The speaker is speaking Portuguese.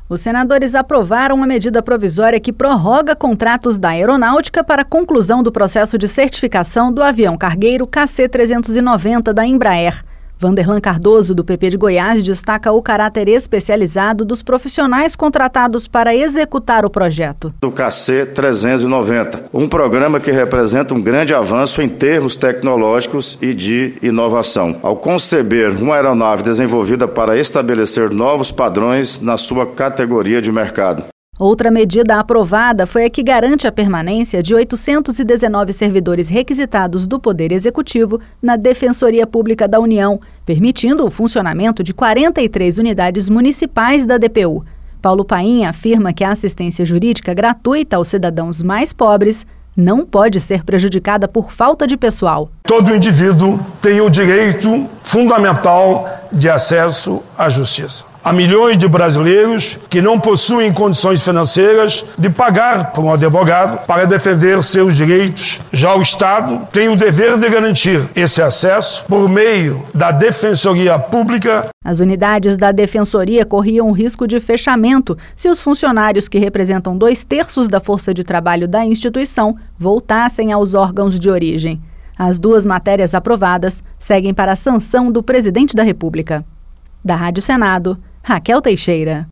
Os senadores aprovaram uma medida provisória que prorroga contratos da Aeronáutica para a conclusão do processo de certificação do avião cargueiro KC-390 da Embraer. Vanderlan Cardoso, do PP de Goiás, destaca o caráter especializado dos profissionais contratados para executar o projeto. Do KC-390, um programa que representa um grande avanço em termos tecnológicos e de inovação, ao conceber uma aeronave desenvolvida para estabelecer novos padrões na sua categoria de mercado. Outra medida aprovada foi a que garante a permanência de 819 servidores requisitados do Poder Executivo na Defensoria Pública da União, permitindo o funcionamento de 43 unidades municipais da DPU. Paulo Paim afirma que a assistência jurídica gratuita aos cidadãos mais pobres não pode ser prejudicada por falta de pessoal. Todo indivíduo tem o direito fundamental de acesso à justiça. Há milhões de brasileiros que não possuem condições financeiras de pagar por um advogado para defender seus direitos. Já o Estado tem o dever de garantir esse acesso por meio da Defensoria Pública. As unidades da Defensoria corriam o risco de fechamento se os funcionários que representam 2/3 da força de trabalho da instituição voltassem aos órgãos de origem. As duas matérias aprovadas seguem para a sanção do presidente da República. Da Rádio Senado, Raquel Teixeira.